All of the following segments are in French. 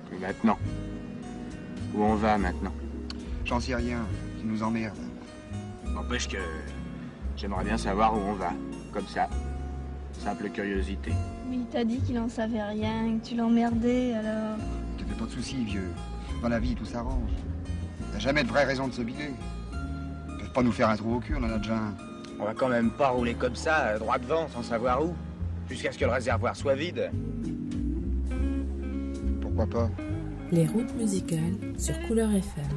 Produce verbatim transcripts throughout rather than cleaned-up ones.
Et maintenant? Où on va maintenant? J'en sais rien, tu nous emmerdes. N'empêche que j'aimerais bien savoir où on va, comme ça. Simple curiosité. Mais il t'a dit qu'il en savait rien, que tu l'emmerdais, alors... Te fais pas de soucis, vieux. Dans la vie, tout s'arrange. T'as jamais de vraie raison de se biler. Ils peuvent pas nous faire un trou au cul, on en a déjà un. On va quand même pas rouler comme ça, droit devant, sans savoir où. Jusqu'à ce que le réservoir soit vide. Pourquoi pas? Les routes musicales sur Couleur F M.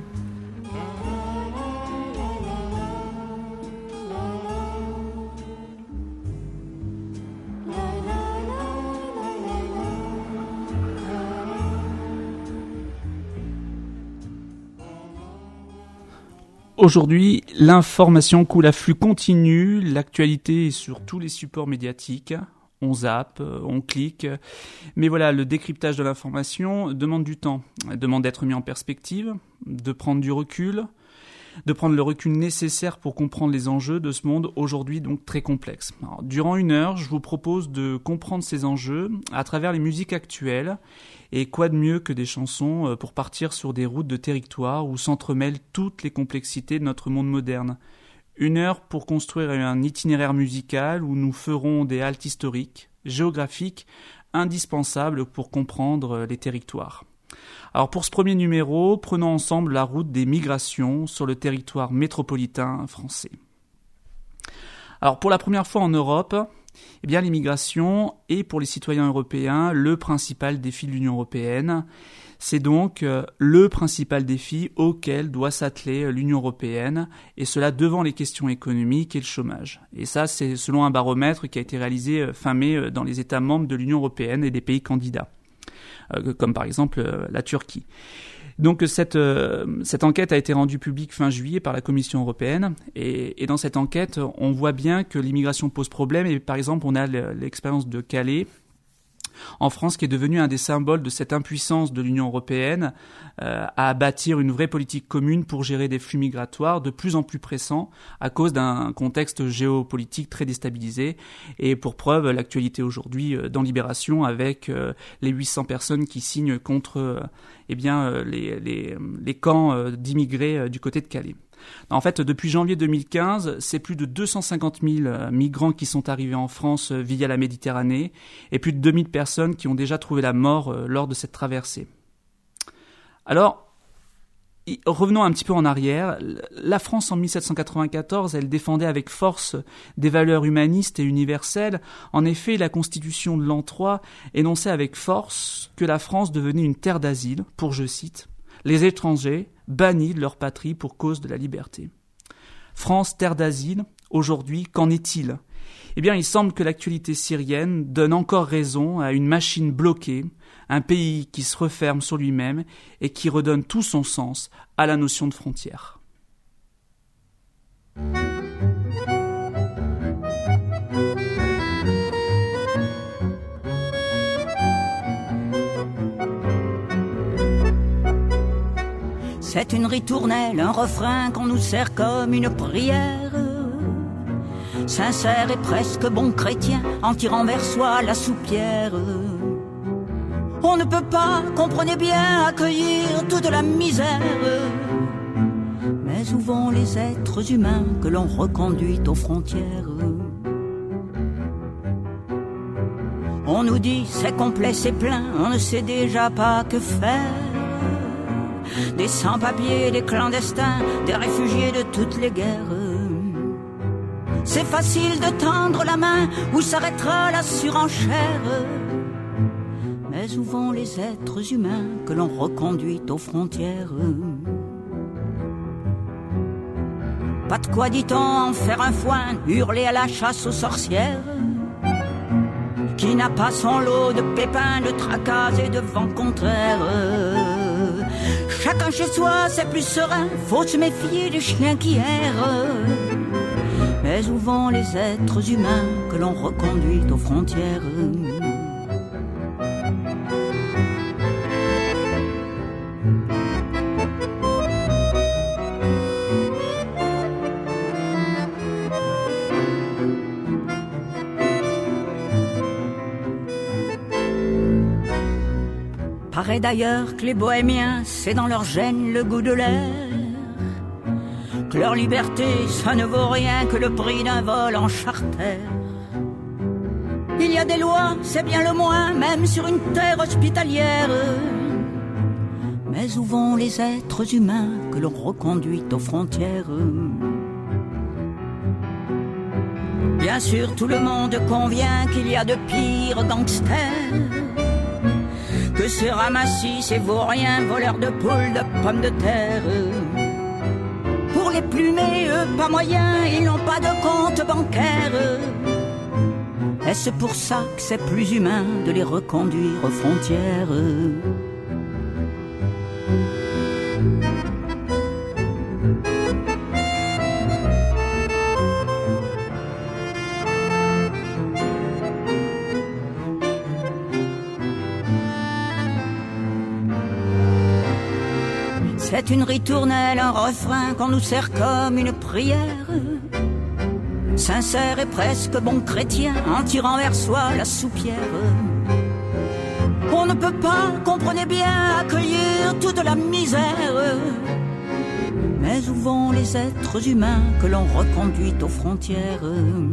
Aujourd'hui, l'information coule à flux continu, l'actualité est sur tous les supports médiatiques, on zappe, on clique, mais voilà, le décryptage de l'information demande du temps, demande d'être mis en perspective, de prendre du recul, de prendre le recul nécessaire pour comprendre les enjeux de ce monde aujourd'hui donc très complexe. Alors, durant une heure, je vous propose de comprendre ces enjeux à travers les musiques actuelles. Et quoi de mieux que des chansons pour partir sur des routes de territoire où s'entremêlent toutes les complexités de notre monde moderne. Une heure pour construire un itinéraire musical où nous ferons des haltes historiques, géographiques, indispensables pour comprendre les territoires. Alors pour ce premier numéro, prenons ensemble la route des migrations sur le territoire métropolitain français. Alors pour la première fois en Europe, eh bien, l'immigration est pour les citoyens européens le principal défi de l'Union européenne. C'est donc euh, le principal défi auquel doit s'atteler l'Union européenne, et cela devant les questions économiques et le chômage. Et ça, c'est selon un baromètre qui a été réalisé euh, fin mai euh, dans les États membres de l'Union européenne et des pays candidats, euh, comme par exemple euh, la Turquie. Donc cette, euh, cette enquête a été rendue publique fin juillet par la Commission européenne et, et dans cette enquête, on voit bien que l'immigration pose problème et par exemple, on a l'expérience de Calais en France qui est devenu un des symboles de cette impuissance de l'Union européenne euh, à bâtir une vraie politique commune pour gérer des flux migratoires de plus en plus pressants à cause d'un contexte géopolitique très déstabilisé. Et pour preuve, l'actualité aujourd'hui euh, dans Libération avec euh, les huit cents personnes qui signent contre euh, eh bien, euh, les, les, les camps euh, d'immigrés euh, du côté de Calais. En fait, depuis janvier deux mille quinze, c'est plus de deux cent cinquante mille migrants qui sont arrivés en France via la Méditerranée et plus de deux mille personnes qui ont déjà trouvé la mort lors de cette traversée. Alors, revenons un petit peu en arrière. La France, en mille sept cent quatre-vingt-quatorze, elle défendait avec force des valeurs humanistes et universelles. En effet, la Constitution de l'an trois énonçait avec force que la France devenait une terre d'asile pour, je cite, « les étrangers bannis de leur patrie pour cause de la liberté ». France, terre d'asile, aujourd'hui, qu'en est-il ? Eh bien, il semble que l'actualité syrienne donne encore raison à une machine bloquée, un pays qui se referme sur lui-même et qui redonne tout son sens à la notion de frontière. C'est une ritournelle, un refrain qu'on nous sert comme une prière. Sincère et presque bon chrétien, en tirant vers soi la soupière. On ne peut pas, comprenez bien, accueillir toute la misère. Mais où vont les êtres humains que l'on reconduit aux frontières? On nous dit c'est complet, c'est plein, on ne sait déjà pas que faire. Des sans-papiers, des clandestins, des réfugiés de toutes les guerres. C'est facile de tendre la main, où s'arrêtera la surenchère. Mais où vont les êtres humains que l'on reconduit aux frontières? Pas de quoi, dit-on, en faire un foin, hurler à la chasse aux sorcières. Qui n'a pas son lot de pépins, de tracas et de vents contraires? Chacun chez soi, c'est plus serein, faut se méfier des chiens qui errent. Mais où vont les êtres humains que l'on reconduit aux frontières? Par paraît d'ailleurs que les bohémiens, c'est dans leur gène le goût de l'air, que leur liberté, ça ne vaut rien que le prix d'un vol en charter. Il y a des lois, c'est bien le moins, même sur une terre hospitalière. Mais où vont les êtres humains que l'on reconduit aux frontières? Bien sûr, tout le monde convient qu'il y a de pires gangsters que ces ramassis, ces vauriens, voleurs de poules, de pommes de terre. Pour les plumés, eux, pas moyen, ils n'ont pas de compte bancaire. Est-ce pour ça que c'est plus humain de les reconduire aux frontières? C'est une ritournelle, un refrain qu'on nous sert comme une prière, sincère et presque bon chrétien, en tirant vers soi la soupière. On ne peut pas, comprenez bien, accueillir toute la misère. Mais où vont les êtres humains que l'on reconduit aux frontières?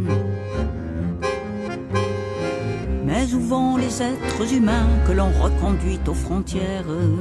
Mais où vont les êtres humains que l'on reconduit aux frontières?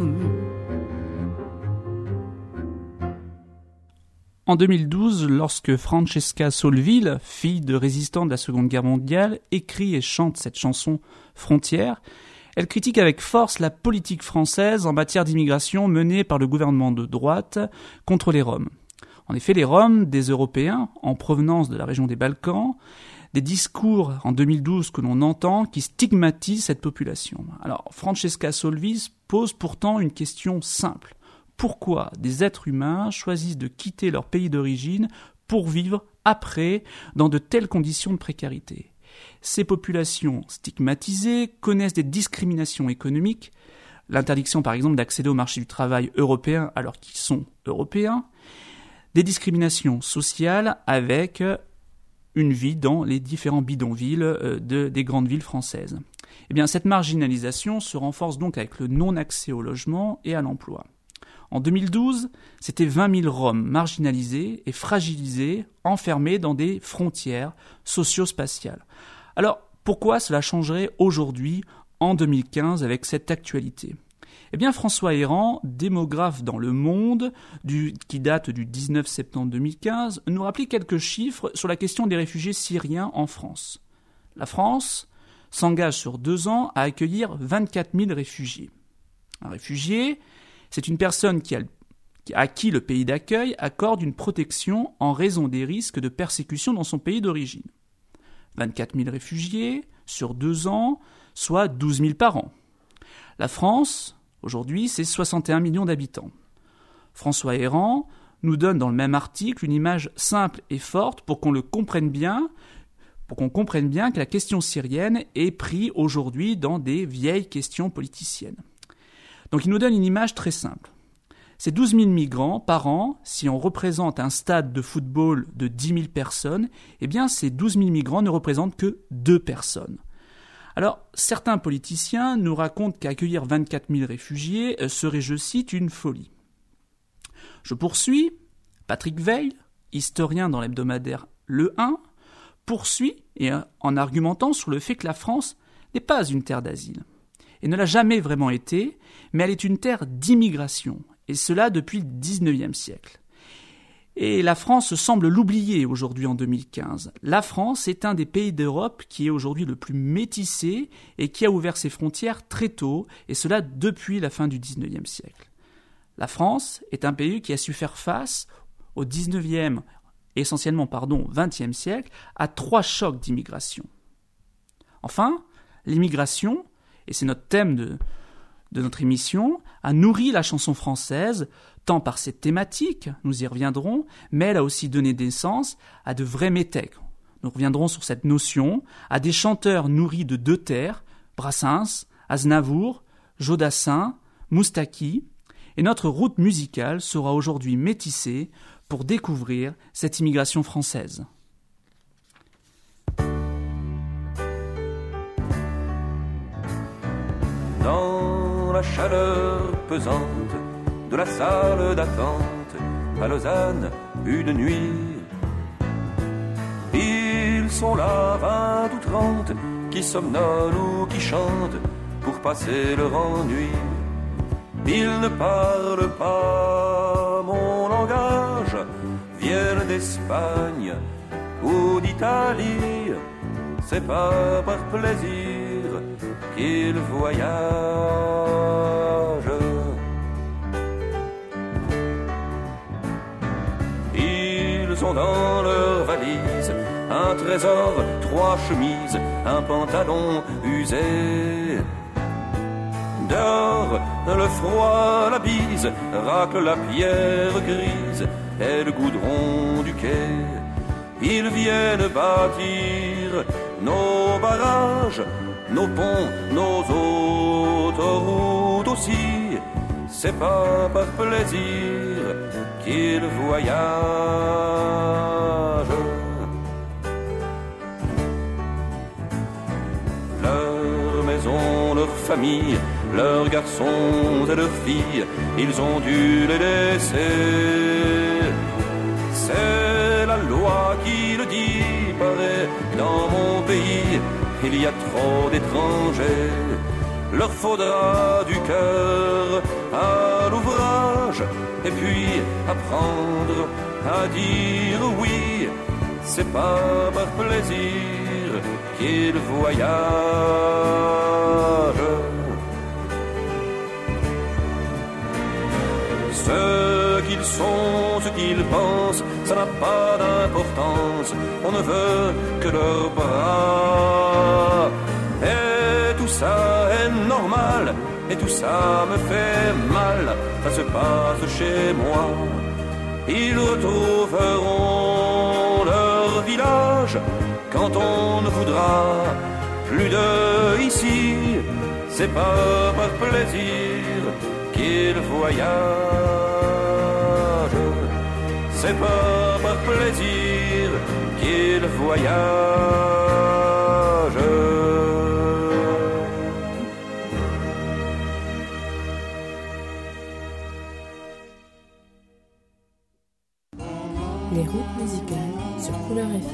En deux mille douze, lorsque Francesca Solleville, fille de résistants de la Seconde Guerre mondiale, écrit et chante cette chanson Frontières, elle critique avec force la politique française en matière d'immigration menée par le gouvernement de droite contre les Roms. En effet, les Roms, des Européens en provenance de la région des Balkans, des discours en deux mille douze que l'on entend qui stigmatisent cette population. Alors, Francesca Solleville pose pourtant une question simple. Pourquoi des êtres humains choisissent de quitter leur pays d'origine pour vivre après dans de telles conditions de précarité? Ces populations stigmatisées connaissent des discriminations économiques, l'interdiction par exemple d'accéder au marché du travail européen alors qu'ils sont européens, des discriminations sociales avec une vie dans les différents bidonvilles de, des grandes villes françaises. Eh bien, cette marginalisation se renforce donc avec le non-accès au logement et à l'emploi. En deux mille douze, c'était vingt mille Roms marginalisés et fragilisés, enfermés dans des frontières socio-spatiales. Alors, pourquoi cela changerait aujourd'hui, en deux mille quinze, avec cette actualité? Eh bien, François Héran, démographe dans Le Monde, du, qui date du dix-neuf septembre deux mille quinze, nous rappelait quelques chiffres sur la question des réfugiés syriens en France. La France s'engage sur deux ans à accueillir vingt-quatre mille réfugiés. Un réfugié, c'est une personne qui a, à qui le pays d'accueil accorde une protection en raison des risques de persécution dans son pays d'origine. vingt-quatre mille réfugiés sur deux ans, soit douze mille par an. La France, aujourd'hui, c'est soixante et un millions d'habitants. François Héran nous donne dans le même article une image simple et forte pour qu'on le comprenne bien, pour qu'on comprenne bien que la question syrienne est prise aujourd'hui dans des vieilles questions politiciennes. Donc il nous donne une image très simple. Ces douze mille migrants par an, si on représente un stade de football de dix mille personnes, eh bien ces douze mille migrants ne représentent que deux personnes. Alors, certains politiciens nous racontent qu'accueillir vingt-quatre mille réfugiés serait, je cite, une folie. Je poursuis, Patrick Veil, historien dans l'hebdomadaire Le un, poursuit et en argumentant sur le fait que la France n'est pas une terre d'asile. Et ne l'a jamais vraiment été, mais elle est une terre d'immigration, et cela depuis le dix-neuvième siècle. Et la France semble l'oublier aujourd'hui en deux mille quinze. La France est un des pays d'Europe qui est aujourd'hui le plus métissé et qui a ouvert ses frontières très tôt, et cela depuis la fin du dix-neuvième siècle. La France est un pays qui a su faire face au dix-neuvième, essentiellement pardon, vingtième siècle, à trois chocs d'immigration. Enfin, l'immigration, et c'est notre thème de, de notre émission, a nourri la chanson française, tant par ses thématiques, nous y reviendrons, mais elle a aussi donné naissance à de vrais métèques. Nous reviendrons sur cette notion, à des chanteurs nourris de deux terres, Brassens, Aznavour, Jodassin, Moustaki, et notre route musicale sera aujourd'hui métissée pour découvrir cette immigration française. Dans la chaleur pesante de la salle d'attente à Lausanne une nuit. Ils sont là vingt ou trente qui somnolent ou qui chantent pour passer leur ennui. Ils ne parlent pas mon langage, viennent d'Espagne ou d'Italie. C'est pas par plaisir qu'ils voyagent. Ils ont dans leur valise un trésor, trois chemises, un pantalon usé. Dehors, le froid, la bise, racle la pierre grise et le goudron du quai. Ils viennent bâtir nos barrages, nos ponts, nos autoroutes aussi. C'est pas par plaisir qu'ils voyagent. Leur maison, leur famille, leurs garçons et leurs filles, ils ont dû les laisser. C'est la loi qui le dit, paraît, dans mon pays, il y a trop d'étrangers. Leur faudra du cœur à l'ouvrage, et puis apprendre à dire oui. C'est pas par plaisir qu'ils voyagent. Ce qu'ils sont, ce qu'ils pensent, ça n'a pas d'importance. On ne veut que leurs bras. Et tout ça est normal, et tout ça me fait mal. Ça se passe chez moi. Ils retrouveront leur village quand on ne voudra plus de ici. C'est pas par plaisir qu'ils voyagent. C'est pas par plaisir qu'ils voyagent. Les routes musicales sur Couleur F M.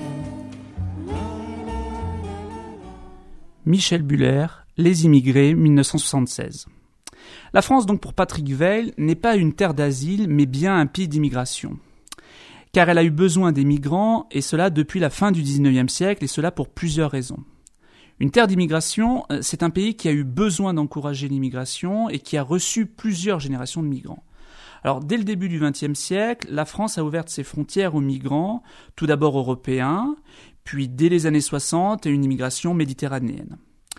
Michel Buller, Les immigrés, mille neuf cent soixante-seize. La France, donc pour Patrick Weil, n'est pas une terre d'asile, mais bien un pays d'immigration. Car elle a eu besoin des migrants, et cela depuis la fin du dix-neuvième siècle, et cela pour plusieurs raisons. Une terre d'immigration, c'est un pays qui a eu besoin d'encourager l'immigration et qui a reçu plusieurs générations de migrants. Alors, dès le début du vingtième siècle, la France a ouvert ses frontières aux migrants, tout d'abord européens, puis dès les années soixante, à une immigration méditerranéenne.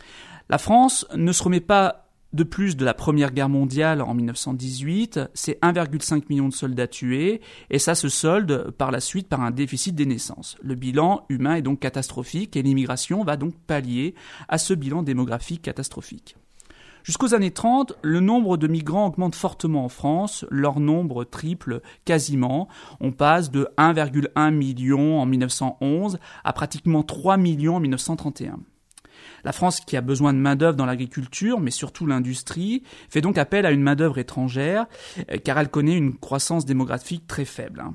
La France ne se remet pas de plus de la Première Guerre mondiale en mille neuf cent dix-huit, c'est un virgule cinq million de soldats tués, et ça se solde par la suite par un déficit des naissances. Le bilan humain est donc catastrophique, et l'immigration va donc pallier à ce bilan démographique catastrophique. Jusqu'aux années trente, le nombre de migrants augmente fortement en France, leur nombre triple quasiment. On passe de un virgule un million en mille neuf cent onze à pratiquement trois millions en mille neuf cent trente et un. La France, qui a besoin de main-d'œuvre dans l'agriculture, mais surtout l'industrie, fait donc appel à une main-d'œuvre étrangère, car elle connaît une croissance démographique très faible.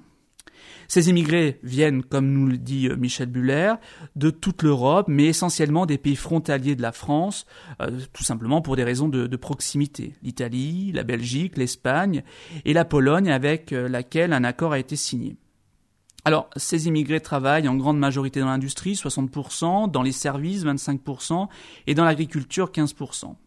Ces immigrés viennent, comme nous le dit Michel Buller, de toute l'Europe, mais essentiellement des pays frontaliers de la France, euh, tout simplement pour des raisons de, de proximité. L'Italie, la Belgique, l'Espagne et la Pologne, avec laquelle un accord a été signé. Alors, ces immigrés travaillent en grande majorité dans l'industrie, soixante pour cent, dans les services, vingt-cinq pour cent, et dans l'agriculture, quinze pour cent.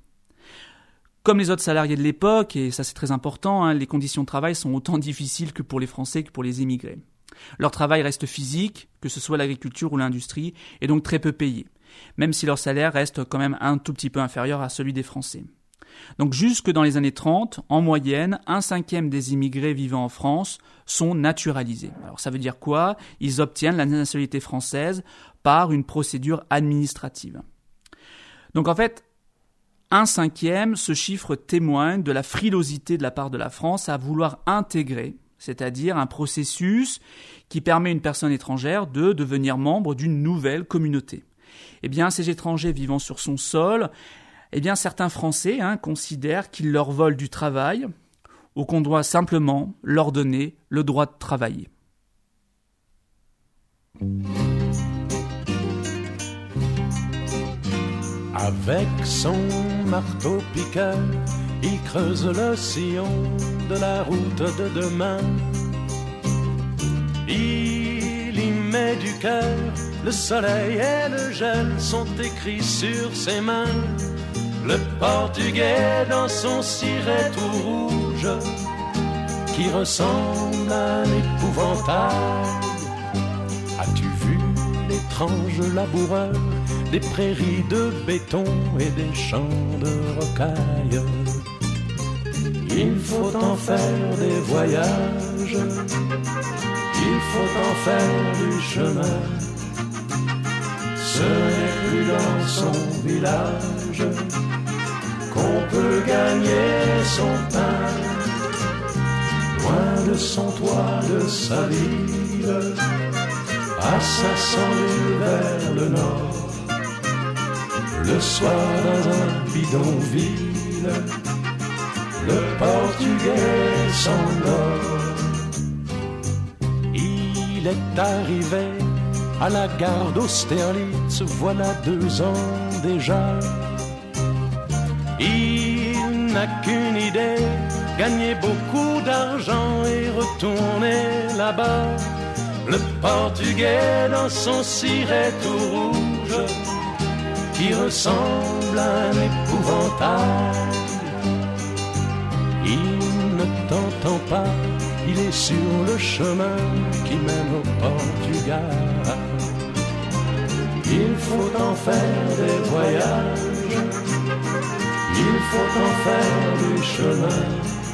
Comme les autres salariés de l'époque, et ça c'est très important, hein, les conditions de travail sont autant difficiles que pour les Français que pour les immigrés. Leur travail reste physique, que ce soit l'agriculture ou l'industrie, et donc très peu payé, même si leur salaire reste quand même un tout petit peu inférieur à celui des Français. Donc jusque dans les années trente, en moyenne, un cinquième des immigrés vivant en France sont naturalisés. Alors ça veut dire quoi ? Ils obtiennent la nationalité française par une procédure administrative. Donc en fait, un cinquième, ce chiffre témoigne de la frilosité de la part de la France à vouloir intégrer, c'est-à-dire un processus qui permet à une personne étrangère de devenir membre d'une nouvelle communauté. Eh bien, ces étrangers vivant sur son sol, Eh bien, certains Français hein, considèrent qu'ils leur volent du travail ou qu'on doit simplement leur donner le droit de travailler. Avec son marteau-piqueur, il creuse le sillon de la route de demain. Il y met du cœur, le soleil et le gel sont écrits sur ses mains. Le Portugais dans son ciré tout rouge, qui ressemble à un épouvantail. As-tu vu l'étrange laboureur des prairies de béton et des champs de rocailles? Il faut en faire des voyages, il faut en faire du chemin. Ce n'est plus dans son village qu'on peut gagner son pain. Loin de son toit, de sa ville, à cinq cents lieues vers le nord. Le soir dans un bidonville, le Portugais s'endort. Il est arrivé à la gare d'Austerlitz, voilà deux ans déjà. Il n'a qu'une idée, gagner beaucoup d'argent et retourner là-bas. Le Portugais dans son ciré tout rouge, qui ressemble à un épouvantail. Il ne t'entend pas, il est sur le chemin qui mène au Portugal. Il faut en faire des voyages, il faut en faire du chemin.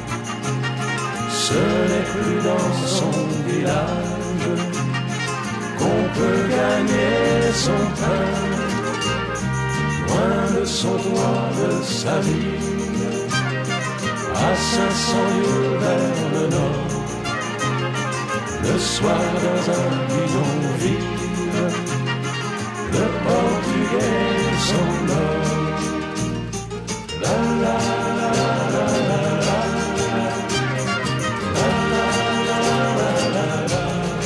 Ce n'est plus dans son village qu'on peut gagner son pain. Loin de son toit, de sa ville, à cinq cents lieues vers le nord. Le soir dans un bidonville, le Portugais s'endort. La la la la la la, la la la la la.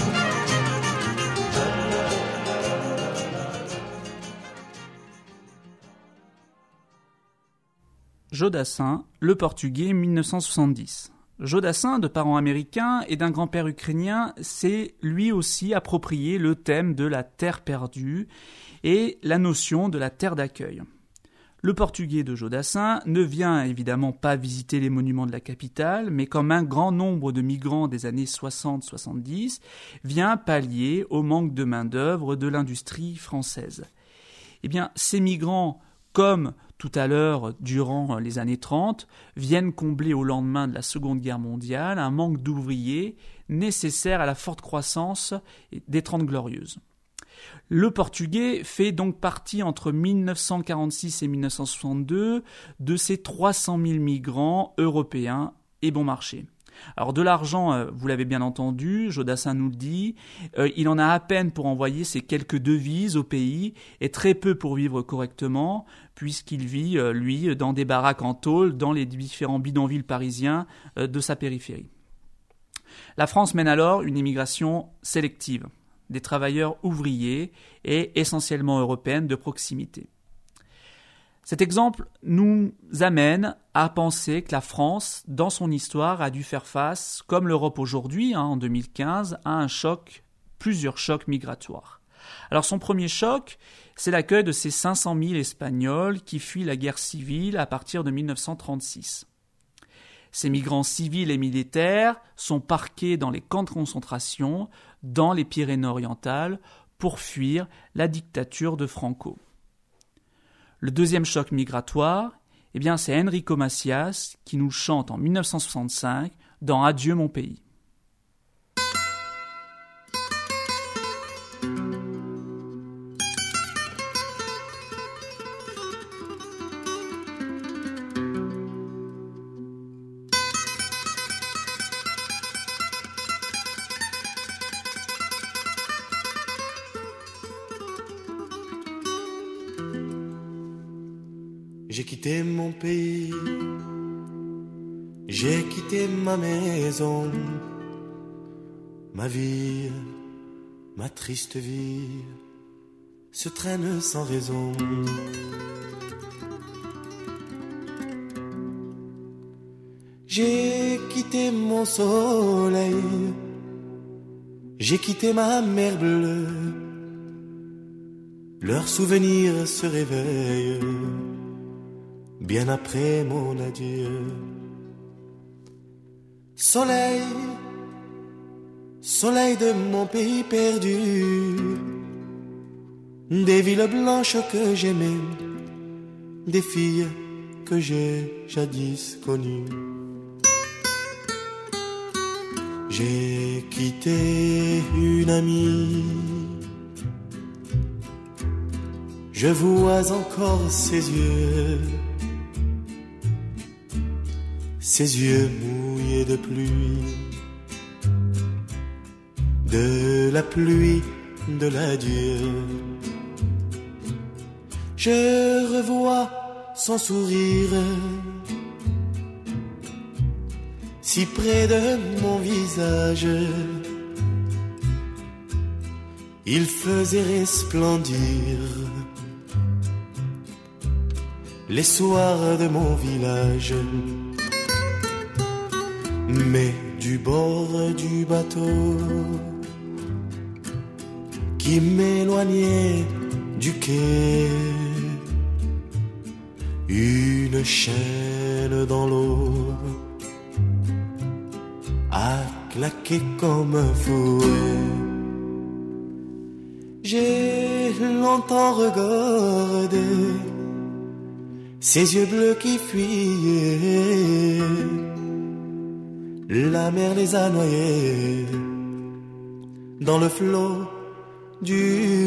Jodassin, le Portugais, mille neuf cent soixante-dix. Jodassin, de parents américains et d'un grand-père ukrainien, s'est lui aussi approprié le thème de la terre perdue et la notion de la terre d'accueil. Le Portugais de Jodassin ne vient évidemment pas visiter les monuments de la capitale, mais comme un grand nombre de migrants des années soixante soixante-dix, vient pallier au manque de main-d'œuvre de l'industrie française. Eh bien, ces migrants, comme tout à l'heure, durant les années trente, viennent combler au lendemain de la Seconde Guerre mondiale un manque d'ouvriers nécessaire à la forte croissance des Trente Glorieuses. Le Portugais fait donc partie entre mille neuf cent quarante-six et mille neuf cent soixante-deux de ces trois cent mille migrants européens et bon marché. Alors de l'argent, vous l'avez bien entendu, Jodassin nous le dit, euh, il en a à peine pour envoyer ses quelques devises au pays et très peu pour vivre correctement, puisqu'il vit, euh, lui, dans des baraques en tôle, dans les différents bidonvilles parisiens euh, de sa périphérie. La France mène alors une immigration sélective, des travailleurs ouvriers et essentiellement européennes de proximité. Cet exemple nous amène à penser que la France, dans son histoire, a dû faire face, comme l'Europe aujourd'hui, hein, en deux mille quinze, à un choc, plusieurs chocs migratoires. Alors son premier choc, c'est l'accueil de ces cinq cent mille Espagnols qui fuient la guerre civile à partir de mille neuf cent trente-six. Ces migrants civils et militaires sont parqués dans les camps de concentration, dans les Pyrénées-Orientales, pour fuir la dictature de Franco. Le deuxième choc migratoire, eh bien, c'est Enrico Macias qui nous chante en mille neuf cent soixante-cinq dans Adieu mon pays. J'ai quitté mon pays, j'ai quitté ma maison, ma vie, ma triste vie se traîne sans raison. J'ai quitté mon soleil, j'ai quitté ma mer bleue, leurs souvenirs se réveillent bien après mon adieu. Soleil, soleil de mon pays perdu, des villes blanches que j'aimais, des filles que j'ai jadis connues. J'ai quitté une amie, je vois encore ses yeux, ses yeux mouillés de pluie, de la pluie de l'adieu. Je revois son sourire, si près de mon visage, il faisait resplendir les soirs de mon village. Mais du bord du bateau qui m'éloignait du quai, une chaîne dans l'eau a claqué comme un fouet. J'ai longtemps regardé ses yeux bleus qui fuyaient, la mer les a noyés dans le flot du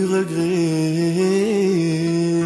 regret.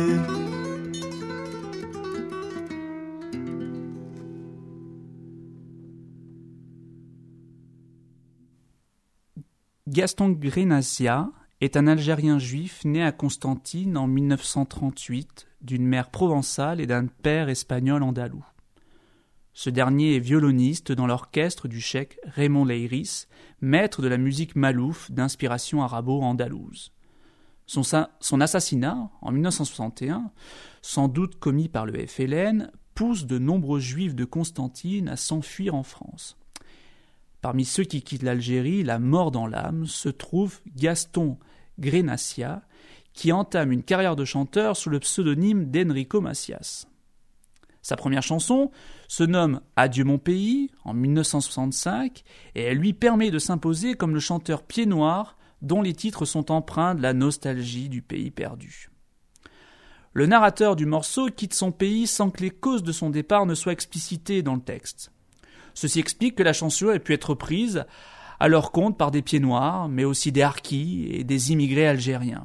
Gaston Grenassia est un Algérien juif né à Constantine en mille neuf cent trente-huit d'une mère provençale et d'un père espagnol andalou. Ce dernier est violoniste dans l'orchestre du cheikh Raymond Leiris, maître de la musique malouf d'inspiration arabo-andalouse. Son, son assassinat, en mille neuf cent soixante et un, sans doute commis par le F L N, pousse de nombreux juifs de Constantine à s'enfuir en France. Parmi ceux qui quittent l'Algérie, la mort dans l'âme, se trouve Gaston Grenassia, qui entame une carrière de chanteur sous le pseudonyme d'Enrico Macias. Sa première chanson se nomme « Adieu mon pays » en mille neuf cent soixante-cinq et elle lui permet de s'imposer comme le chanteur pied noir dont les titres sont empreints de la nostalgie du pays perdu. Le narrateur du morceau quitte son pays sans que les causes de son départ ne soient explicitées dans le texte. Ceci explique que la chanson ait pu être prise à leur compte par des pieds noirs, mais aussi des harkis et des immigrés algériens.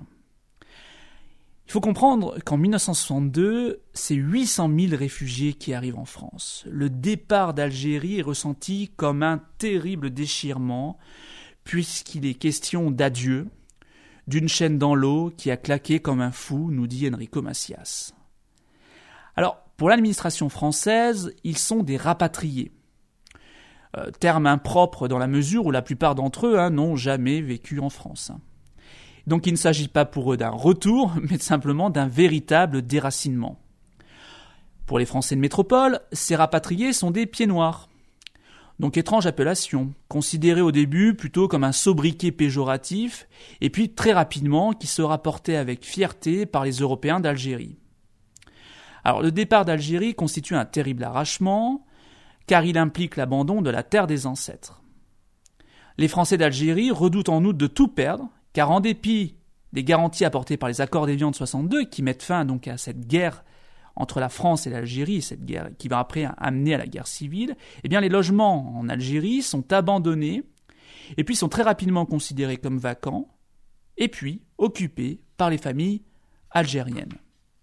Il faut comprendre qu'en mille neuf cent soixante-deux, c'est huit cent mille réfugiés qui arrivent en France. Le départ d'Algérie est ressenti comme un terrible déchirement, puisqu'il est question d'adieu, d'une chaîne dans l'eau qui a claqué comme un fou, nous dit Enrico Macias. Alors, pour l'administration française, ils sont des rapatriés. Euh, terme impropre dans la mesure où la plupart d'entre eux hein, n'ont jamais vécu en France. Donc il ne s'agit pas pour eux d'un retour, mais simplement d'un véritable déracinement. Pour les Français de métropole, ces rapatriés sont des pieds noirs. Donc étrange appellation, considérée au début plutôt comme un sobriquet péjoratif, et puis très rapidement qui sera porté avec fierté par les Européens d'Algérie. Alors le départ d'Algérie constitue un terrible arrachement, car il implique l'abandon de la terre des ancêtres. Les Français d'Algérie redoutent en outre de tout perdre, car en dépit des garanties apportées par les accords d'Évian de soixante-deux, qui mettent fin donc à cette guerre entre la France et l'Algérie, cette guerre qui va après amener à la guerre civile, eh bien les logements en Algérie sont abandonnés, et puis sont très rapidement considérés comme vacants, et puis occupés par les familles algériennes.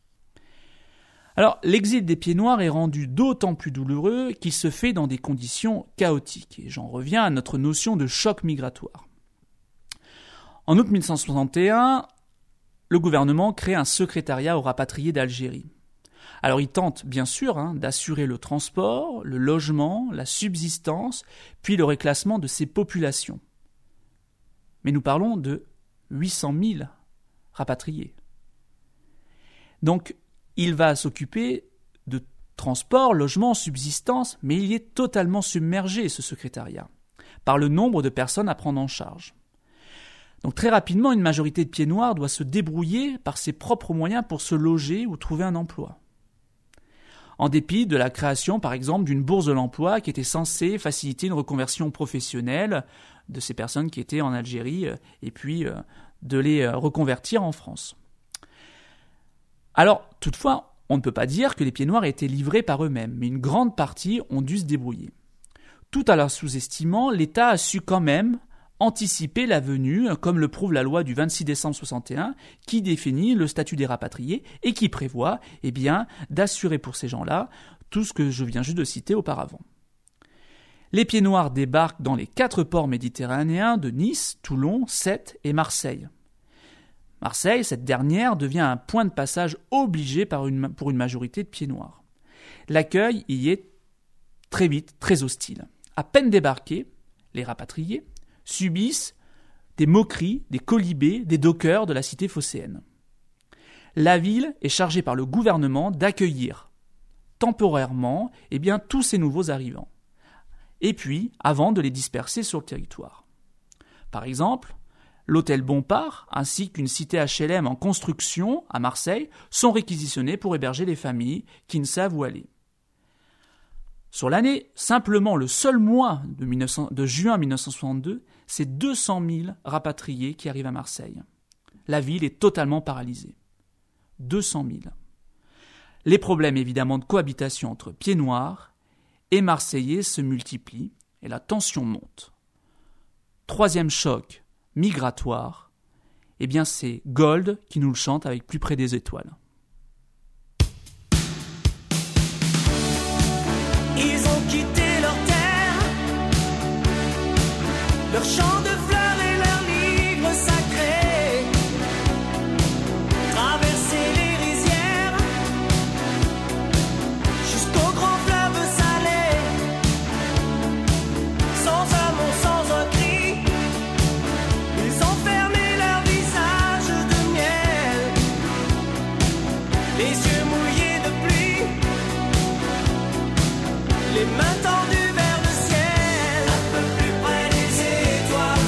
Alors, l'exil des pieds noirs est rendu d'autant plus douloureux qu'il se fait dans des conditions chaotiques. Et j'en reviens à notre notion de choc migratoire. En août mille neuf cent soixante et un, le gouvernement crée un secrétariat aux rapatriés d'Algérie. Alors ils tentent bien sûr hein, d'assurer le transport, le logement, la subsistance, puis le reclassement de ces populations. Mais nous parlons de huit cent mille rapatriés. Donc il va s'occuper de transport, logement, subsistance, mais il est totalement submergé, ce secrétariat, par le nombre de personnes à prendre en charge. Donc très rapidement, une majorité de pieds noirs doit se débrouiller par ses propres moyens pour se loger ou trouver un emploi. En dépit de la création, par exemple, d'une bourse de l'emploi qui était censée faciliter une reconversion professionnelle de ces personnes qui étaient en Algérie et puis de les reconvertir en France. Alors, toutefois, on ne peut pas dire que les pieds noirs aient été livrés par eux-mêmes, mais une grande partie ont dû se débrouiller. Tout à leur sous-estimant, l'État a su quand même anticiper la venue, comme le prouve la loi du vingt-six décembre soixante et un, qui définit le statut des rapatriés et qui prévoit eh bien, d'assurer pour ces gens-là tout ce que je viens juste de citer auparavant. Les pieds noirs débarquent dans les quatre ports méditerranéens de Nice, Toulon, Sète et Marseille. Marseille, cette dernière, devient un point de passage obligé par une, pour une majorité de pieds noirs. L'accueil y est très vite très hostile. À peine débarqués, les rapatriés subissent des moqueries, des colibés, des dockers de la cité phocéenne. La ville est chargée par le gouvernement d'accueillir temporairement eh bien, tous ces nouveaux arrivants, et puis avant de les disperser sur le territoire. Par exemple, l'hôtel Bompard, ainsi qu'une cité H L M en construction à Marseille, sont réquisitionnés pour héberger les familles qui ne savent où aller. Sur l'année, simplement le seul mois de, mille neuf cents, de juin mille neuf cent soixante-deux, c'est deux cent mille rapatriés qui arrivent à Marseille. La ville est totalement paralysée. deux cent mille. Les problèmes évidemment de cohabitation entre pieds noirs et Marseillais se multiplient et la tension monte. Troisième choc migratoire, eh bien c'est Gold qui nous le chante avec Plus près des étoiles. Ils ont quitté leur terre, leur champ de fleurs et leurs livres sacrés, traversé les rizières, jusqu'au grand fleuve salé, sans un mot, sans un cri, ils ont fermé leur visage de miel, les yeux mouillés de pluie, les mains tendues vers le ciel, un peu plus près des étoiles.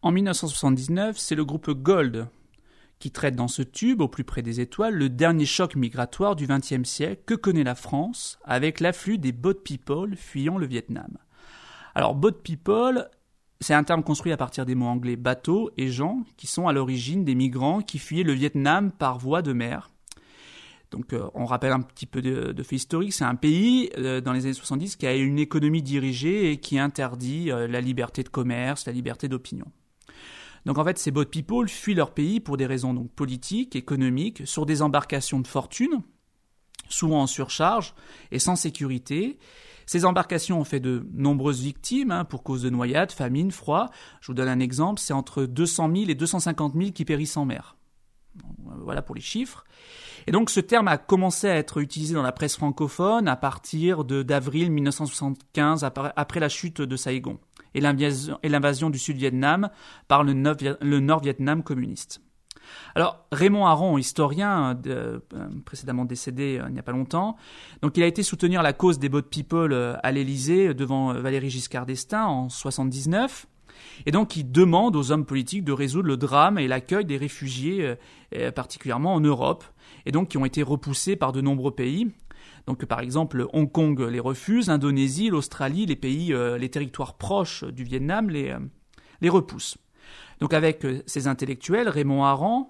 En dix-neuf cent soixante-dix-neuf, c'est le groupe Gold qui traite dans ce tube, au plus près des étoiles, le dernier choc migratoire du vingtième siècle que connaît la France avec l'afflux des boat people fuyant le Vietnam. Alors, boat people, c'est un terme construit à partir des mots anglais bateau et gens, qui sont à l'origine des migrants qui fuyaient le Vietnam par voie de mer. Donc, euh, on rappelle un petit peu de, de fait historique. C'est un pays, euh, dans les années soixante-dix, qui a une économie dirigée et qui interdit euh, la liberté de commerce, la liberté d'opinion. Donc en fait, ces boat people fuient leur pays pour des raisons donc politiques, économiques, sur des embarcations de fortune, souvent en surcharge et sans sécurité. Ces embarcations ont fait de nombreuses victimes hein, pour cause de noyades, famine, froid. Je vous donne un exemple, c'est entre deux cent mille et deux cent cinquante mille qui périssent en mer. Voilà pour les chiffres. Et donc ce terme a commencé à être utilisé dans la presse francophone à partir de, d'avril dix-neuf cent soixante-quinze, après la chute de Saigon et l'invasion, et l'invasion du Sud-Vietnam par le, le Nord-Vietnam communiste. Alors Raymond Aron, historien de, euh, précédemment décédé euh, il n'y a pas longtemps, donc il a été soutenir la cause des boat people euh, à l'Élysée devant euh, Valéry Giscard d'Estaing en soixante-dix-neuf. Et donc, il demande aux hommes politiques de résoudre le drame et l'accueil des réfugiés, euh, particulièrement en Europe, et donc qui ont été repoussés par de nombreux pays. Donc, par exemple, Hong Kong les refuse, l'Indonésie, l'Australie, les pays, euh, les territoires proches du Vietnam les, euh, les repoussent. Donc, avec euh, ces intellectuels, Raymond Aron,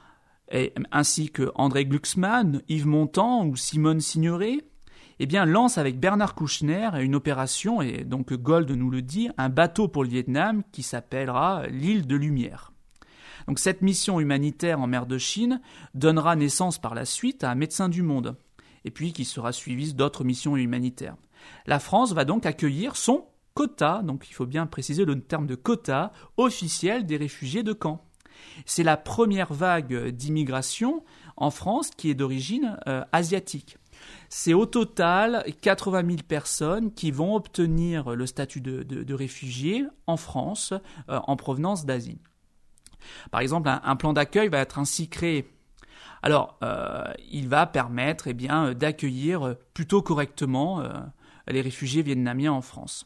et, ainsi que André Glucksmann, Yves Montand ou Simone Signoret, eh bien, lance avec Bernard Kouchner une opération, et donc Gold nous le dit, un bateau pour le Vietnam qui s'appellera l'île de Lumière. Donc cette mission humanitaire en mer de Chine donnera naissance par la suite à un Médecins du Monde, et puis qui sera suivi d'autres missions humanitaires. La France va donc accueillir son quota, donc il faut bien préciser le terme de quota, officiel des réfugiés de camp. C'est la première vague d'immigration en France qui est d'origine euh, asiatique. C'est au total quatre-vingt mille personnes qui vont obtenir le statut de, de, de réfugiés en France euh, en provenance d'Asie. Par exemple, un, un plan d'accueil va être ainsi créé. Alors, euh, il va permettre eh bien, d'accueillir plutôt correctement euh, les réfugiés vietnamiens en France.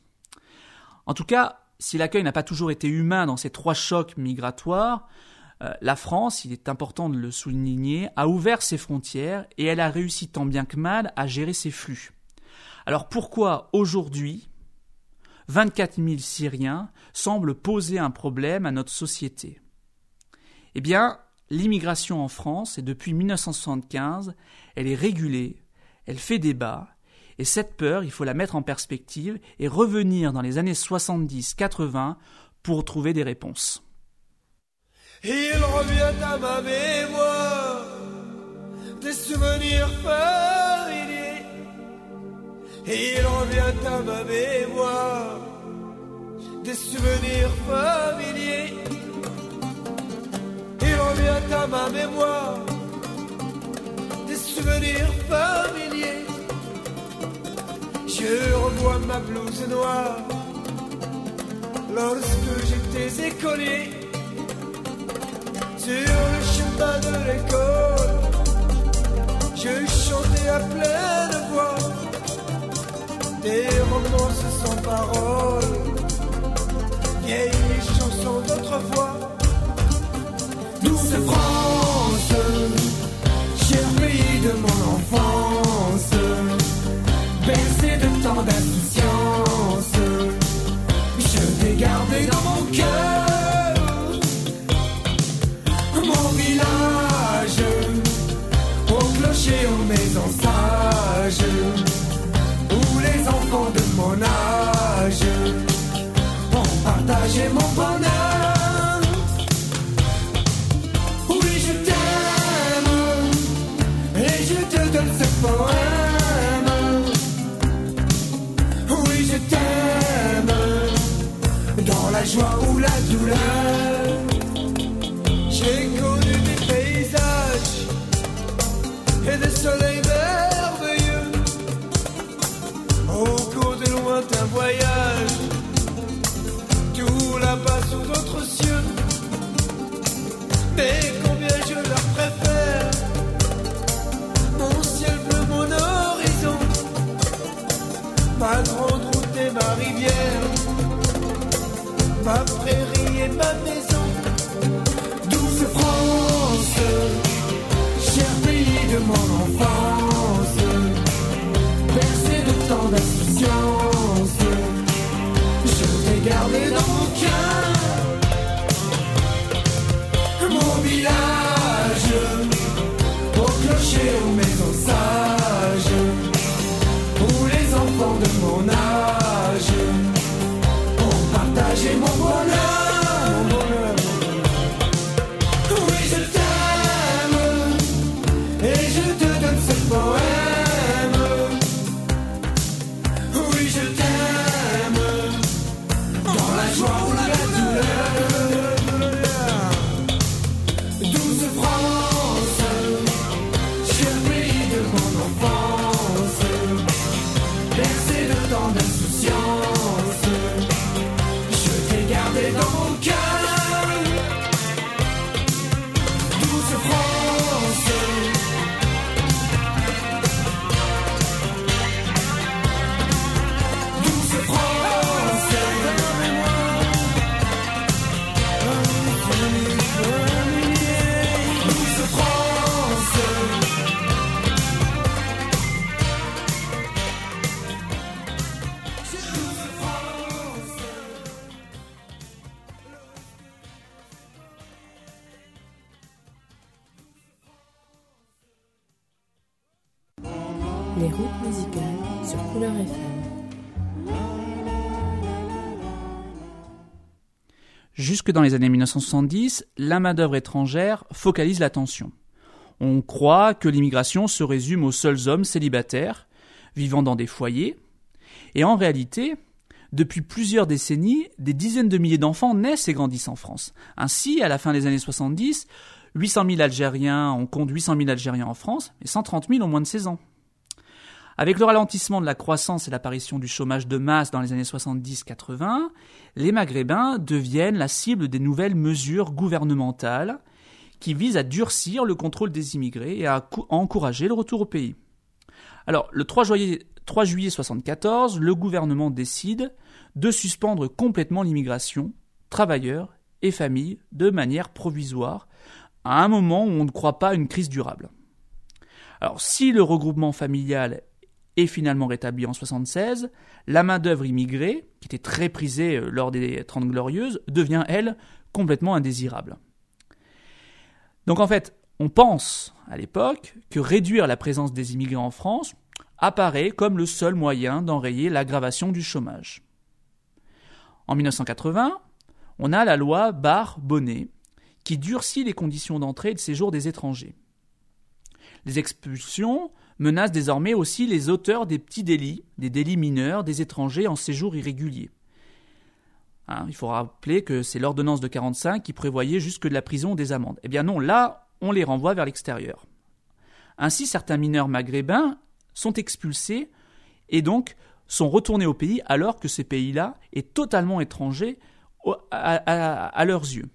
En tout cas, si l'accueil n'a pas toujours été humain dans ces trois chocs migratoires, Euh, la France, il est important de le souligner, a ouvert ses frontières et elle a réussi tant bien que mal à gérer ses flux. Alors pourquoi aujourd'hui, vingt-quatre mille Syriens semblent poser un problème à notre société ? Eh bien, l'immigration en France, et depuis dix-neuf cent soixante-quinze, elle est régulée, elle fait débat, et cette peur, il faut la mettre en perspective et revenir dans les années soixante-dix quatre-vingts pour trouver des réponses. Il revient à ma mémoire des souvenirs familiers. Il revient à ma mémoire des souvenirs familiers. Il revient à ma mémoire des souvenirs familiers. Je revois ma blouse noire lorsque j'étais écolier. Sur le chemin de l'école, je chantais à pleine voix des romances sans paroles, vieilles chansons d'autrefois. Douce France, cher pays de mon enfance, bercé de tant d'insouciance, je t'ai gardé dans mon cœur. Mon village, au clocher, aux maisons sages, où les enfants de mon âge ont partagé mon bonheur. Oui, je t'aime, et je te donne ce poème. Oui, je t'aime, dans la joie ou la douleur. J'ai connu des paysages et des soleils merveilleux au cours de lointains voyages, tout là-bas sous d'autres cieux. Mais combien je leur préfère mon ciel bleu, mon horizon, ma grande route et ma rivière, ma prairie les bonnes maisons. Douce France, cher pays de mon enfance, bercé de tant d'insouciance, je t'ai gardé dans mon cœur. Mon village, au clocher, aux maisons sages, où les enfants de mon âge ont partagé mon bonheur. Oui, je t'aime, et je te donne ce poème. Oui, je t'aime, dans la joie ou la douleur. Douce France, cher pays de mon enfance, bercé de tant d'insouciance, je t'ai gardé dans mon cœur. Douce France, douce France, douce France. Les routes musicales sur Couleur F M. Jusque dans les années mille neuf cent soixante-dix, la main-d'œuvre étrangère focalise l'attention. On croit que l'immigration se résume aux seuls hommes célibataires, vivant dans des foyers. Et en réalité, depuis plusieurs décennies, des dizaines de milliers d'enfants naissent et grandissent en France. Ainsi, à la fin des années soixante-dix, huit cent mille Algériens, on compte huit cent mille Algériens en France, et cent trente mille ont moins de seize ans. Avec le ralentissement de la croissance et l'apparition du chômage de masse dans les années soixante-dix quatre-vingts, les Maghrébins deviennent la cible des nouvelles mesures gouvernementales qui visent à durcir le contrôle des immigrés et à, à encourager le retour au pays. Alors, le trois juillet soixante-quatorze, le gouvernement décide de suspendre complètement l'immigration, travailleurs et familles, de manière provisoire, à un moment où on ne croit pas à une crise durable. Alors, si le regroupement familial est finalement rétabli en soixante-seize, la main-d'œuvre immigrée, qui était très prisée lors des Trente Glorieuses, devient, elle, complètement indésirable. Donc en fait, on pense, à l'époque, que réduire la présence des immigrés en France apparaît comme le seul moyen d'enrayer l'aggravation du chômage. En mille neuf cent quatre-vingts, on a la loi Barre-Bonnet, qui durcit les conditions d'entrée et de séjour des étrangers. Les expulsions menacent désormais aussi les auteurs des petits délits, des délits mineurs des étrangers en séjour irrégulier. Hein, il faut rappeler que c'est l'ordonnance de quarante-cinq qui prévoyait jusque de la prison ou des amendes. Eh bien non, là, on les renvoie vers l'extérieur. Ainsi, certains mineurs maghrébins sont expulsés et donc sont retournés au pays alors que ce pays-là est totalement étranger à, à, à leurs yeux.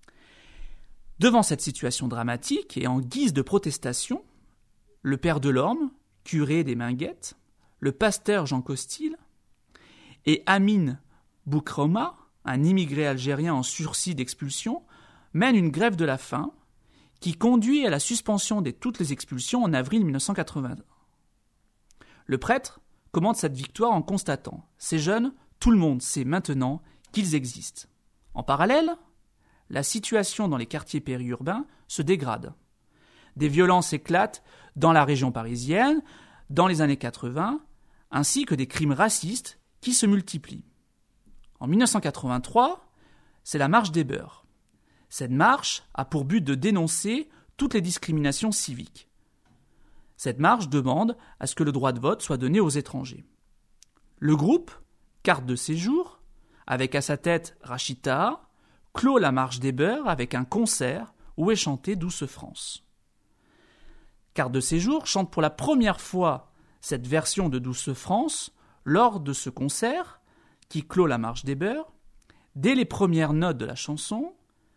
Devant cette situation dramatique et en guise de protestation, le père Delorme, curé des Minguettes, le pasteur Jean Costil et Amin Boukroma, un immigré algérien en sursis d'expulsion, mènent une grève de la faim qui conduit à la suspension de toutes les expulsions en avril mille neuf cent quatre-vingts. Le prêtre commente cette victoire en constatant « Ces jeunes, tout le monde sait maintenant qu'ils existent ». En parallèle, la situation dans les quartiers périurbains se dégrade. Des violences éclatent dans la région parisienne, dans les années quatre-vingts, ainsi que des crimes racistes qui se multiplient. En mille neuf cent quatre-vingt-trois, c'est la marche des beurs. Cette marche a pour but de dénoncer toutes les discriminations civiques. Cette marche demande à ce que le droit de vote soit donné aux étrangers. Le groupe, Carte de séjour, avec à sa tête Rachida, clôt la marche des beurs avec un concert où est chantée Douce France. Carte de séjour chante pour la première fois cette version de Douce France lors de ce concert qui clôt la marche des beurs. Dès les premières notes de la chanson,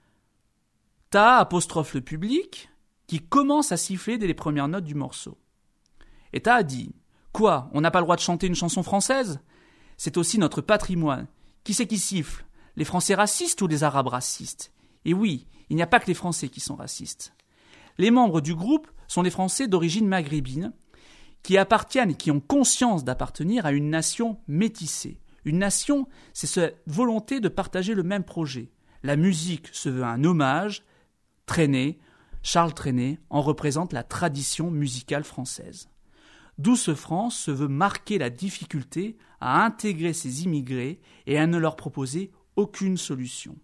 Ta apostrophe le public qui commence à siffler dès les premières notes du morceau. Et Ta a dit « Quoi, on n'a pas le droit de chanter une chanson française ? C'est aussi notre patrimoine. Qui c'est qui siffle ? les Français racistes ou les Arabes racistes? Et oui, il n'y a pas que les Français qui sont racistes. Les membres du groupe sont des Français d'origine maghrébine qui appartiennent et qui ont conscience d'appartenir à une nation métissée. Une nation, c'est cette volonté de partager le même projet. La musique se veut un hommage. Trenet, Charles Trenet, en représente la tradition musicale française. Douce France se veut marquer la difficulté à intégrer ces immigrés et à ne leur proposer aucune solution.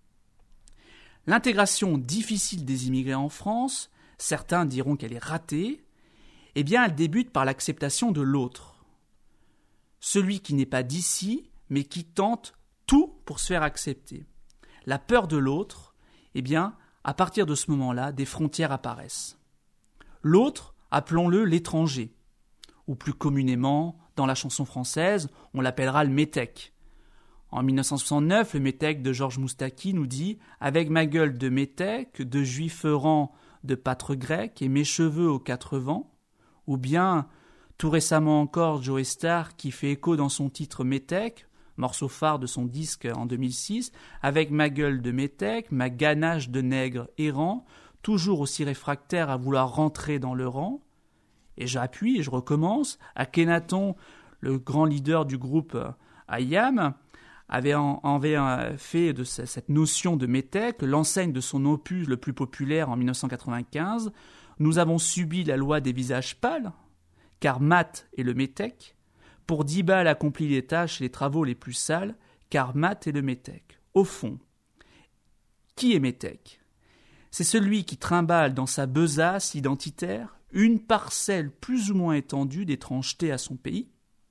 L'intégration difficile des immigrés en France, certains diront qu'elle est ratée, eh bien elle débute par l'acceptation de l'autre. Celui qui n'est pas d'ici, mais qui tente tout pour se faire accepter. La peur de l'autre, eh bien, à partir de ce moment-là, des frontières apparaissent. L'autre, appelons-le l'étranger, ou plus communément, dans la chanson française, on l'appellera le métèque. En mille neuf cent soixante-neuf, le métèque de Georges Moustaki nous dit « Avec ma gueule de métèque, de juif errant, de pâtre grec, et mes cheveux aux quatre vents », ou bien, tout récemment encore, Joe Starr qui fait écho dans son titre métèque, morceau phare de son disque en deux mille six, « Avec ma gueule de métèque, ma ganache de nègre errant, toujours aussi réfractaire à vouloir rentrer dans le rang ». Et j'appuie et je recommence. Akhenaton, le grand leader du groupe I A M, avait, en, avait fait de cette notion de métèque l'enseigne de son opus le plus populaire en mille neuf cent quatre-vingt-quinze. Nous avons subi la loi des visages pâles, car Matt est le métèque. Pour dix balles accomplit les tâches et les travaux les plus sales, car Matt est le métèque. Au fond, qui est métèque? C'est celui qui trimballe dans sa besace identitaire une parcelle plus ou moins étendue d'étrangeté à son pays,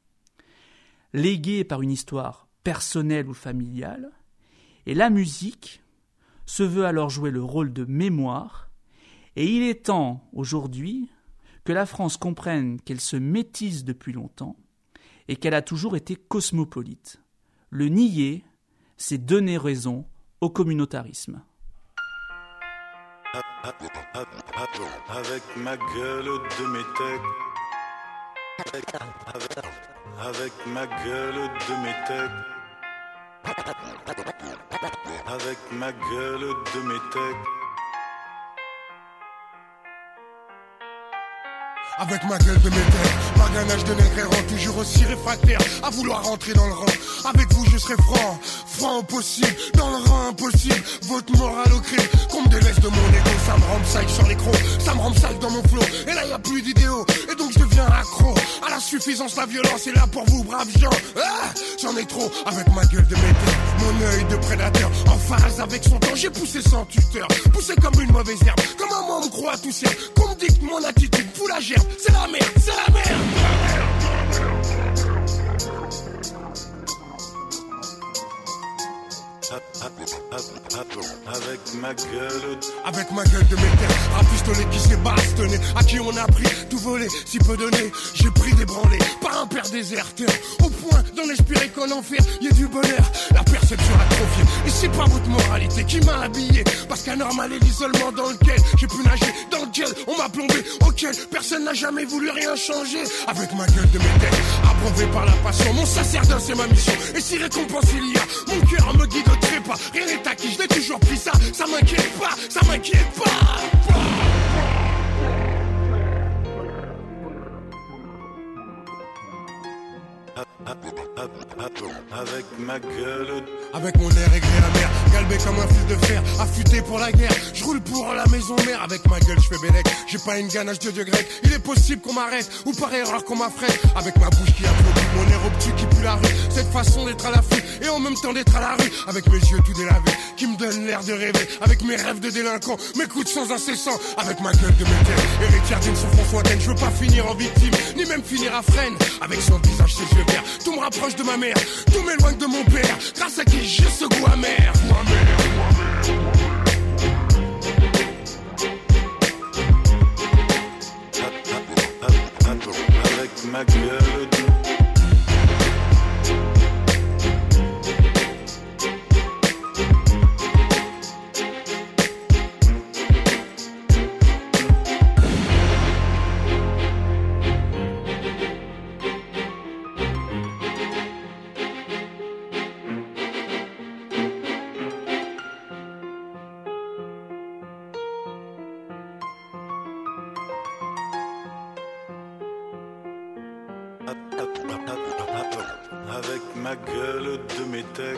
léguée par une histoire personnelle ou familiale, et la musique se veut alors jouer le rôle de mémoire, et il est temps, aujourd'hui, que la France comprenne qu'elle se métisse depuis longtemps et qu'elle a toujours été cosmopolite. Le nier, c'est donner raison au communautarisme. Avec ma gueule de métèque, avec ma gueule de métèque, avec ma gueule de métèque. Avec ma gueule de métèque, ma ganache de nègre errant, toujours aussi réfractaire à vouloir rentrer dans le rang. Avec vous je serai franc, franc au possible, dans le rang impossible, votre morale au crime. Qu'on me délaisse de mon égo, ça me rend sale sur l'écran, ça me rend sale dans mon flow. Et là y a plus d'idéaux, et donc je deviens accro à la suffisance, la violence est là pour vous braves gens. Ah, j'en ai trop, avec ma gueule de métèque, mon œil de prédateur, en phase avec son temps, j'ai poussé sans tuteur, poussé comme une mauvaise herbe, comme un moi on me croit tout seul, qu'on me dicte mon attitude, pour la gerbe. C'est la merde, c'est la merde. Avec ma gueule, avec ma gueule de métèque, un pistolet qui s'est bastonné, à qui on a pris tout volé, si peu donné, j'ai pris des branlés par un père déserteur, au point d'en espérer qu'en enfer y ait du bonheur. La perception atrophiée, et c'est pas votre moralité qui m'a habillé, parce qu'anormal est l'isolement dans lequel j'ai pu nager, dans lequel on m'a plombé, auquel personne n'a jamais voulu rien changer. Avec ma gueule de métèque, abreuvé par la passion, mon sacerdoce c'est ma mission, et si récompense il y a, mon cœur me guide au trépas, rien n'est acquis, je l'ai toujours pris ça, ça m'inquiète pas, ça m'inquiète pas. Avec ma gueule, avec mon air aigri amer, galbé comme un fil de fer, affûté pour la guerre. Je roule pour la maison mère, avec ma gueule je fais bélec. J'ai pas une ganache de dieu grec, il est possible qu'on m'arrête, ou par erreur qu'on m'affrète. Avec ma bouche qui applaudit, mon air obtus qui pue la rue, cette façon d'être à l'affût, et en même temps d'être à la rue. Avec mes yeux tout délavés, qui me donnent l'air de rêver, avec mes rêves de délinquant, mes coups de sang incessants. Avec ma gueule de métèque, héritière d'une souffrance lointaine, je veux pas finir en victime, ni même finir à freine. Avec son visage, ses yeux verts, tout me rapproche de ma mère, tout m'éloigne de mon père, grâce à qui j'ai ce goût amer. avec ma gueule. avec ma gueule de métèque.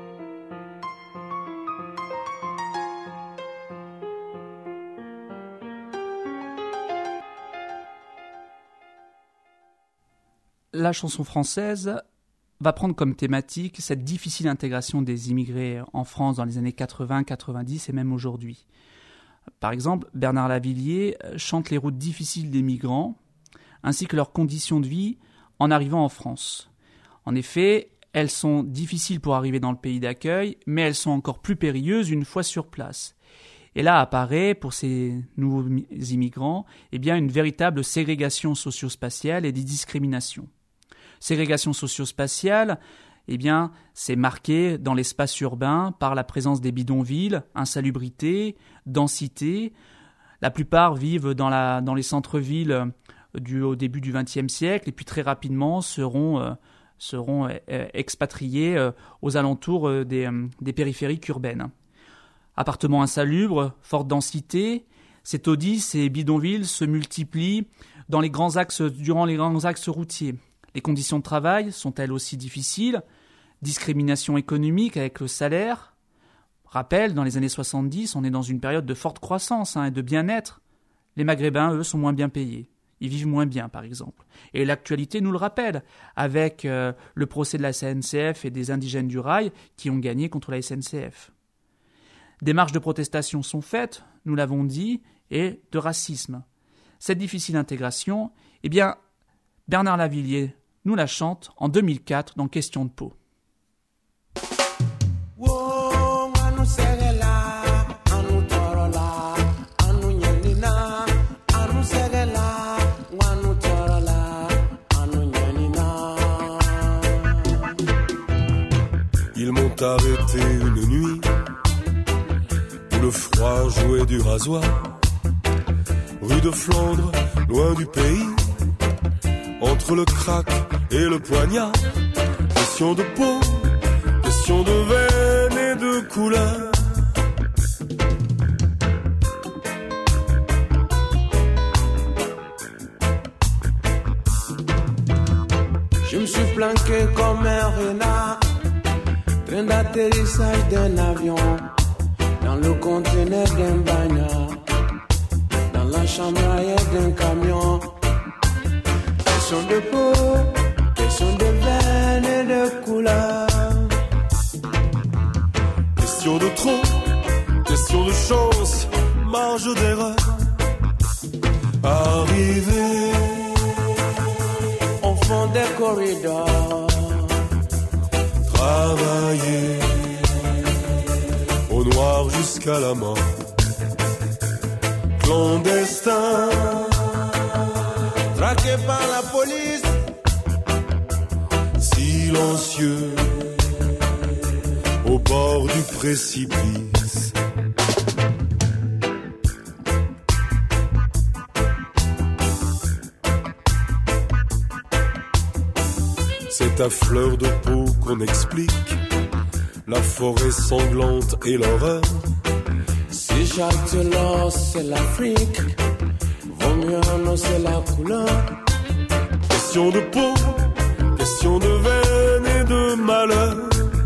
La chanson française va prendre comme thématique cette difficile intégration des immigrés en France dans les années quatre-vingts, quatre-vingt-dix et même aujourd'hui. Par exemple, Bernard Lavilliers chante les routes difficiles des migrants ainsi que leurs conditions de vie en arrivant en France. En effet, elles sont difficiles pour arriver dans le pays d'accueil, mais elles sont encore plus périlleuses une fois sur place. Et là apparaît, pour ces nouveaux immigrants, eh bien, une véritable ségrégation socio-spatiale et des discriminations. Ségrégation socio-spatiale, eh bien, c'est marqué dans l'espace urbain par la présence des bidonvilles, insalubrité, densité. La plupart vivent dans, la, dans les centres-villes du, au début du vingtième siècle et puis très rapidement seront, euh, seront euh, expatriés euh, aux alentours euh, des, euh, des périphériques urbaines. Appartements insalubres, forte densité, ces taudis, ces bidonvilles se multiplient dans les grands axes, durant les grands axes routiers. Les conditions de travail sont elles aussi difficiles, discrimination économique avec le salaire. Rappel, dans les années soixante-dix, on est dans une période de forte croissance hein, et de bien-être. Les Maghrébins, eux, sont moins bien payés. Ils vivent moins bien, par exemple. Et l'actualité nous le rappelle, avec euh, le procès de la S N C F et des indigènes du rail qui ont gagné contre la S N C F. Des marches de protestation sont faites, nous l'avons dit, et de racisme. Cette difficile intégration, eh bien, Bernard Lavilliers nous la chante en deux mille quatre dans Question de peau. Ils m'ont arrêté une nuit où le froid jouait du rasoir, rue de Flandre, loin du pays, entre le crack et le poignard. Question de peau, question de veine et de couleur. Je me suis planqué comme un renard, train d'atterrissage d'un avion, dans le conteneur d'un bagnard, dans la chambre arrière d'un camion. Question de peau, question de veine et de couleur. Question de trop, question de chance, marge d'erreur. Arrivé au fond des corridors, travailler au noir jusqu'à la mort. Clandestin, traqué par la police, silencieux au bord du précipice. C'est à fleur de peau qu'on explique la forêt sanglante et l'horreur. Si j'acte l'or, c'est l'Afrique, vaut mieux annoncer la couleur. Question de peau, question de veine et de malheur.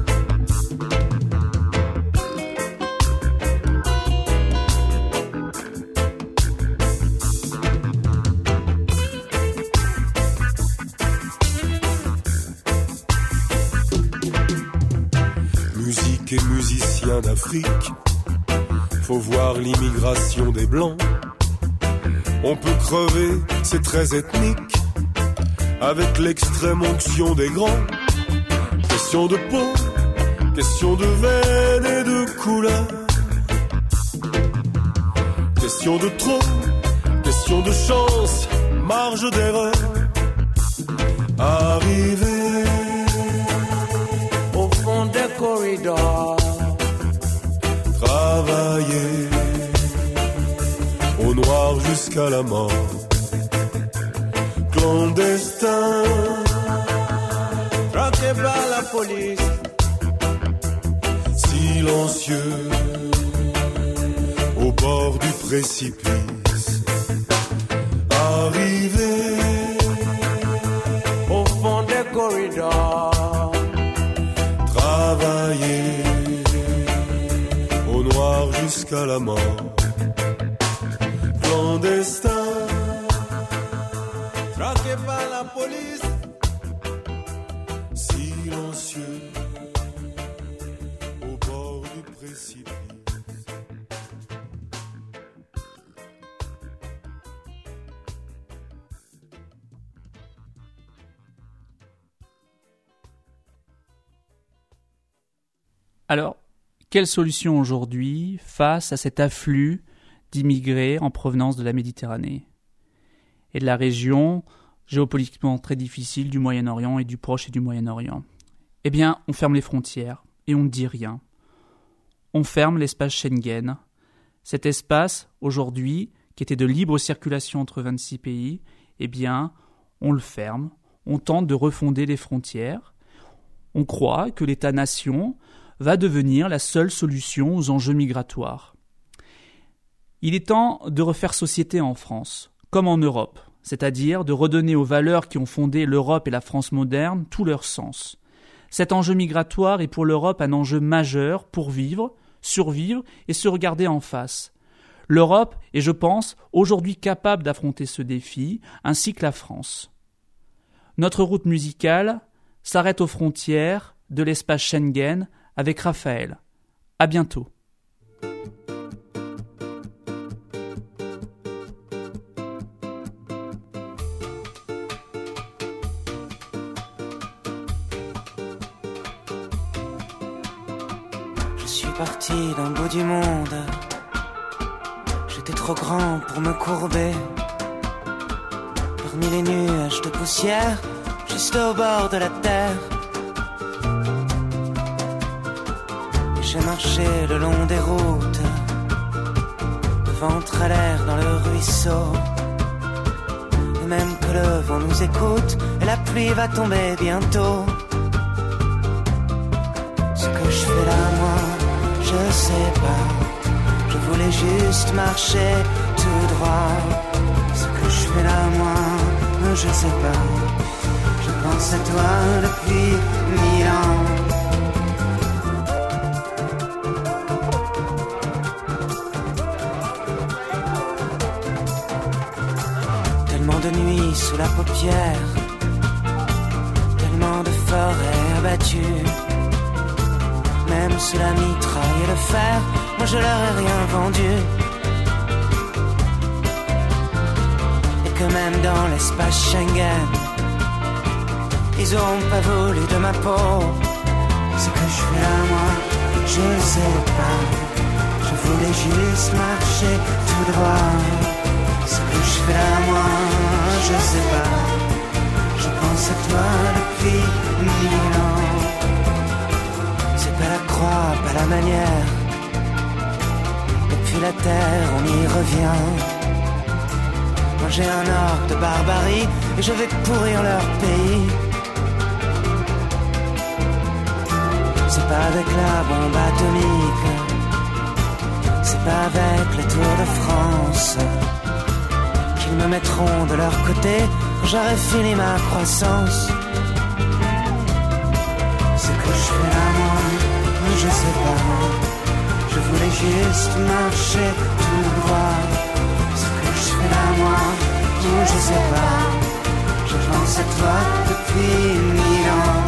Musique et musiciens d'Afrique, faut voir l'immigration des Blancs. On peut crever, c'est très ethnique, avec l'extrême onction des grands. Question de peau, question de veine et de couleur. Question de trop, question de chance, marge d'erreur. Arrivé au fond des corridors, travailler au noir jusqu'à la mort. Clandestin, traqué par la police, silencieux au bord du précipice. Arrivé au fond des corridors, jusqu'à la mort. Clandestin, traqué par la police, silencieux, au bord du précipice. Alors, quelle solution aujourd'hui face à cet afflux d'immigrés en provenance de la Méditerranée et de la région géopolitiquement très difficile du Moyen-Orient et du Proche et du Moyen-Orient? Eh bien, on ferme les frontières et on ne dit rien. On ferme l'espace Schengen. Cet espace, aujourd'hui, qui était de libre circulation entre vingt-six pays, eh bien, on le ferme. On tente de refonder les frontières. On croit que l'État-nation va devenir la seule solution aux enjeux migratoires. Il est temps de refaire société en France, comme en Europe, c'est-à-dire de redonner aux valeurs qui ont fondé l'Europe et la France moderne tout leur sens. Cet enjeu migratoire est pour l'Europe un enjeu majeur pour vivre, survivre et se regarder en face. L'Europe est, je pense, aujourd'hui capable d'affronter ce défi, ainsi que la France. Notre route musicale s'arrête aux frontières de l'espace Schengen avec Raphaël. À bientôt. Je suis parti d'un bout du monde. J'étais trop grand pour me courber. Parmi les nuages de poussière, juste au bord de la terre. J'ai marché le long des routes, le ventre à l'air dans le ruisseau. Et même que le vent nous écoute et la pluie va tomber bientôt. Ce que je fais là, moi, je sais pas. Je voulais juste marcher tout droit. Ce que je fais là, moi, je sais pas. Je pense à toi depuis mille ans. De nuit sous la paupière, tellement de forêts abattues. Même sous la mitraille et le fer, moi je leur ai rien vendu. Et que même dans l'espace Schengen, ils auront pas voulu de ma peau. Ce que je fais là, moi, je ne sais pas. Je voulais juste marcher tout droit. Ce que je fais là, moi, je sais pas. Je pense à toi depuis mille ans. C'est pas la croix, pas la manière. Depuis la terre, on y revient. Moi j'ai un orgue de barbarie et je vais pourrir leur pays. C'est pas avec la bombe atomique. C'est pas avec les Tours de France. Ils me mettront de leur côté quand j'aurai fini ma croissance. Ce que je fais là, moi, je sais pas. Je voulais juste marcher tout droit. Ce que je fais là, moi, je sais pas. Je pense à toi depuis mille ans.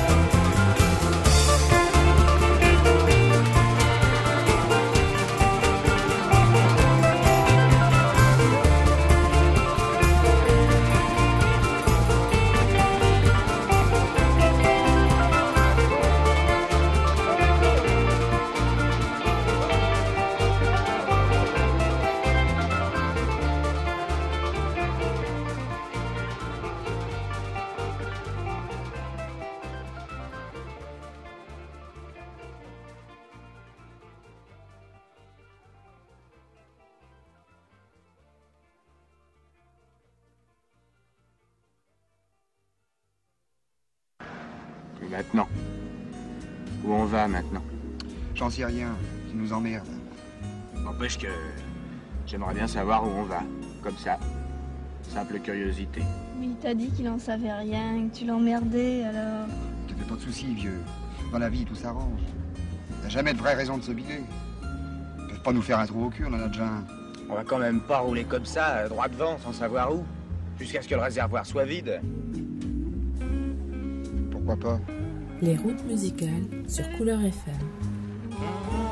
Et maintenant? Où on va maintenant? J'en sais rien, tu nous emmerdes. N'empêche que j'aimerais bien savoir où on va, comme ça. Simple curiosité. Mais il t'a dit qu'il en savait rien, que tu l'emmerdais, alors... Ne te fais pas de soucis, vieux. Dans la vie, tout s'arrange. T'as jamais de vraie raison de se biler. Ils peuvent pas nous faire un trou au cul, on en a déjà un. On va quand même pas rouler comme ça, droit devant, sans savoir où. Jusqu'à ce que le réservoir soit vide. Pourquoi pas? Les routes musicales sur Couleur F M.